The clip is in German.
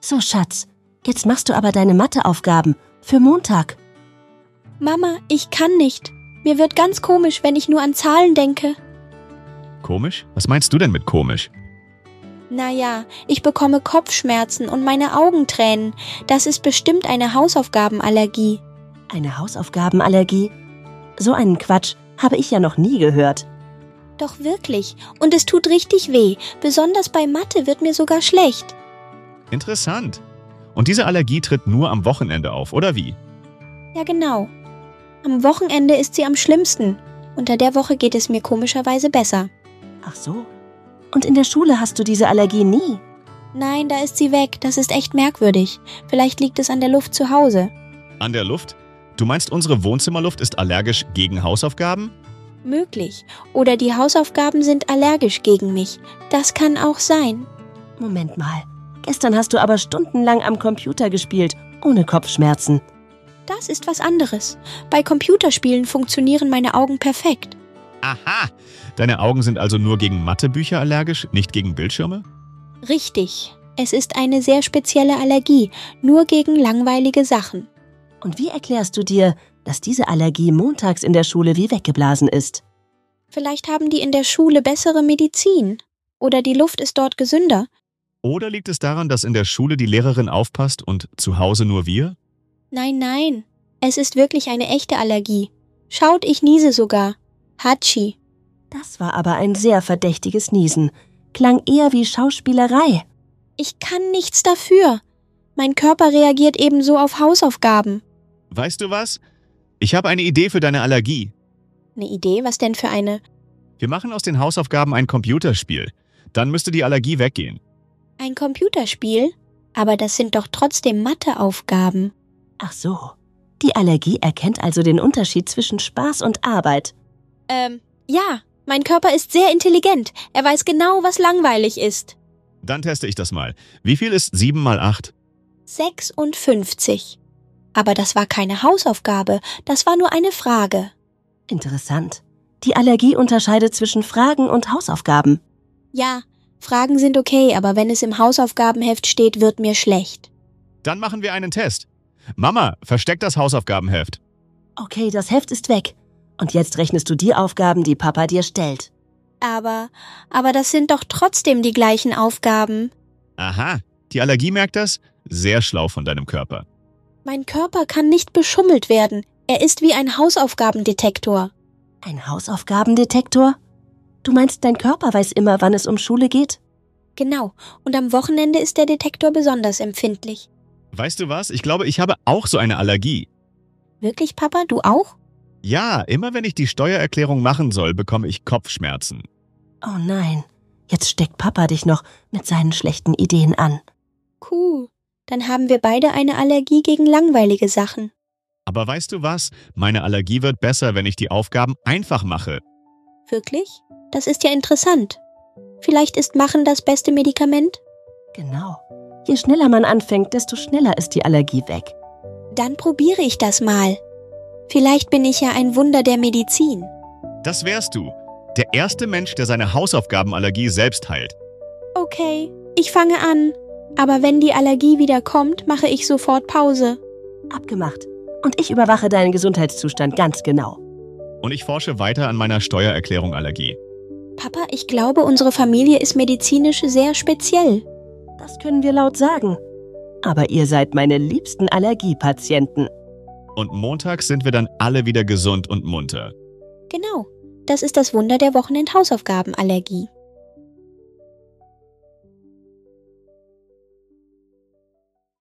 So, Schatz, jetzt machst du aber deine Matheaufgaben für Montag. Mama, ich kann nicht. Mir wird ganz komisch, wenn ich nur an Zahlen denke. Komisch? Was meinst du denn mit komisch? Naja, ich bekomme Kopfschmerzen und meine Augen tränen. Das ist bestimmt eine Hausaufgabenallergie. Eine Hausaufgabenallergie? So einen Quatsch habe ich ja noch nie gehört. Doch wirklich. Und es tut richtig weh. Besonders bei Mathe wird mir sogar schlecht. Interessant. Und diese Allergie tritt nur am Wochenende auf, oder wie? Ja, genau. Am Wochenende ist sie am schlimmsten. Unter der Woche geht es mir komischerweise besser. Ach so. Und in der Schule hast du diese Allergie nie? Nein, da ist sie weg. Das ist echt merkwürdig. Vielleicht liegt es an der Luft zu Hause. An der Luft? Du meinst, unsere Wohnzimmerluft ist allergisch gegen Hausaufgaben? Möglich. Oder die Hausaufgaben sind allergisch gegen mich. Das kann auch sein. Moment mal. Gestern hast du aber stundenlang am Computer gespielt, ohne Kopfschmerzen. Das ist was anderes. Bei Computerspielen funktionieren meine Augen perfekt. Aha! Deine Augen sind also nur gegen Mathebücher allergisch, nicht gegen Bildschirme? Richtig. Es ist eine sehr spezielle Allergie, nur gegen langweilige Sachen. Und wie erklärst du dir, dass diese Allergie montags in der Schule wie weggeblasen ist? Vielleicht haben die in der Schule bessere Medizin. Oder die Luft ist dort gesünder. Oder liegt es daran, dass in der Schule die Lehrerin aufpasst und zu Hause nur wir? Nein, nein. Es ist wirklich eine echte Allergie. Schaut, ich niese sogar. Hatschi. Das war aber ein sehr verdächtiges Niesen. Klang eher wie Schauspielerei. Ich kann nichts dafür. Mein Körper reagiert ebenso auf Hausaufgaben. Weißt du was? Ich habe eine Idee für deine Allergie. Eine Idee? Was denn für eine? Wir machen aus den Hausaufgaben ein Computerspiel. Dann müsste die Allergie weggehen. Ein Computerspiel? Aber das sind doch trotzdem Matheaufgaben. Ach so. Die Allergie erkennt also den Unterschied zwischen Spaß und Arbeit. Ja. Mein Körper ist sehr intelligent. Er weiß genau, was langweilig ist. Dann teste ich das mal. Wie viel ist 7 mal 8? 56. Aber das war keine Hausaufgabe. Das war nur eine Frage. Interessant. Die Allergie unterscheidet zwischen Fragen und Hausaufgaben. Ja, Fragen sind okay, aber wenn es im Hausaufgabenheft steht, wird mir schlecht. Dann machen wir einen Test. Mama, versteck das Hausaufgabenheft. Okay, das Heft ist weg. Und jetzt rechnest du die Aufgaben, die Papa dir stellt. Aber das sind doch trotzdem die gleichen Aufgaben. Aha, die Allergie merkt das? Sehr schlau von deinem Körper. Mein Körper kann nicht beschummelt werden. Er ist wie ein Hausaufgabendetektor. Ein Hausaufgabendetektor? Du meinst, dein Körper weiß immer, wann es um Schule geht? Genau. Und am Wochenende ist der Detektor besonders empfindlich. Weißt du was? Ich glaube, ich habe auch so eine Allergie. Wirklich, Papa? Du auch? Ja, immer wenn ich die Steuererklärung machen soll, bekomme ich Kopfschmerzen. Oh nein, jetzt steckt Papa dich noch mit seinen schlechten Ideen an. Cool. Dann haben wir beide eine Allergie gegen langweilige Sachen. Aber weißt du was? Meine Allergie wird besser, wenn ich die Aufgaben einfach mache. Wirklich? Das ist ja interessant. Vielleicht ist Machen das beste Medikament? Genau. Je schneller man anfängt, desto schneller ist die Allergie weg. Dann probiere ich das mal. Vielleicht bin ich ja ein Wunder der Medizin. Das wärst du. Der erste Mensch, der seine Hausaufgabenallergie selbst heilt. Okay, ich fange an. Aber wenn die Allergie wieder kommt, mache ich sofort Pause. Abgemacht. Und ich überwache deinen Gesundheitszustand ganz genau. Und ich forsche weiter an meiner Steuererklärung-Allergie. Papa, ich glaube, unsere Familie ist medizinisch sehr speziell. Das können wir laut sagen. Aber ihr seid meine liebsten Allergiepatienten. Und montags sind wir dann alle wieder gesund und munter. Genau, das ist das Wunder der Wochenend-Hausaufgabenallergie.